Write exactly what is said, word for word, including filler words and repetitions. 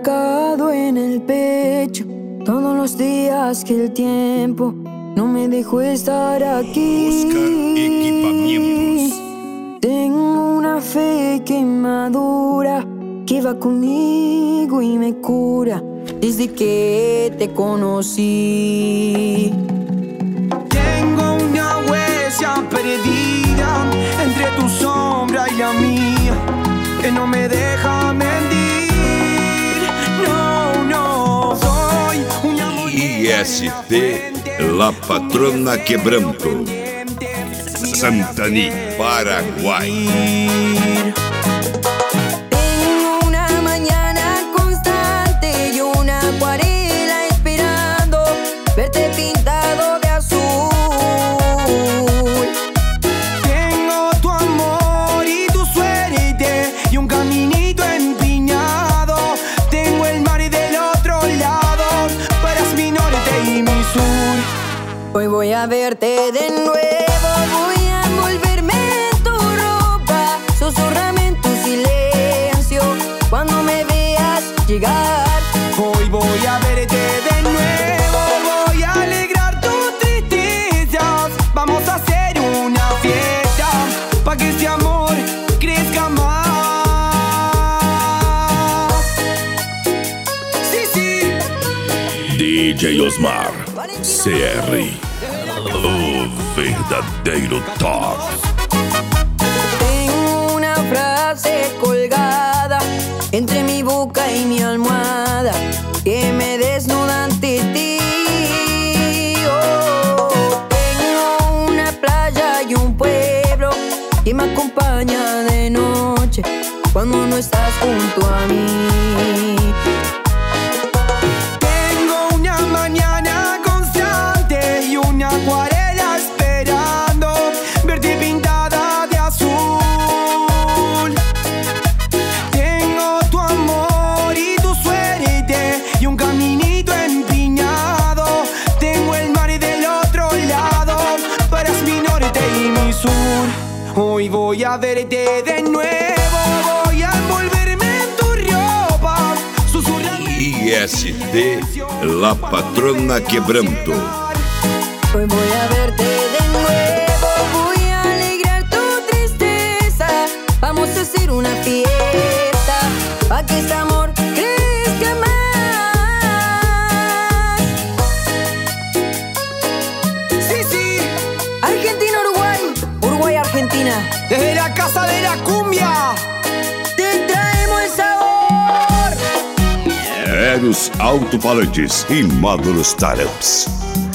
marcado en el pecho todos los días que el tiempo no me dejó estar aquí. Oscar Equipamientos. Tengo una fe que madura, que va conmigo y me cura desde que te conocí. Tengo una huella perdida entre tu sombra y la mía, que no me deja mentir. No, no, soy una I S T, La Patrona Quebranto, Santaní, Paraguay. Tengo una mañana constante y una acuarela esperando verte pintado de azul. Tengo tu amor y tu suerte y un caminito empinado. Tengo el mar del otro lado, tú eres mi norte y mi sur. Hoy voy a verte de nuevo, voy a envolverme en tu ropa, susurrame en tu silencio cuando me veas llegar. Hoy voy a verte de nuevo, voy a alegrar tus tristezas. Vamos a hacer una fiesta pa' que este amor crezca más. Sí, sí. D J Osmar, C R, o verdadeiro top. Tengo una frase colgada entre mi boca y mi almohada que me desnuda ante ti. Oh, tengo una playa y un pueblo que me acompaña de noche cuando no estás junto a mí. Tengo una mañana constante y una acuarela esperando verte pintada de azul. Tengo tu amor y tu suerte y un caminito empinado. Tengo el mar del otro lado, tú eres mi norte y mi sur. Hoy voy a verte de nuevo, voy a envolverme en tu ropa, susurrando. I S T, La Patrona Quebranto. Hoy voy a verte de nuevo, voy a alegrar tu tristeza. Vamos a hacer una fiesta pa' que este amor crezca más. Sí, sí, Argentina, Uruguay, Uruguay, Argentina. desde la casa de la cumbia. Te traemos el sabor. Eros Alto-Falantes e Módulos Startups.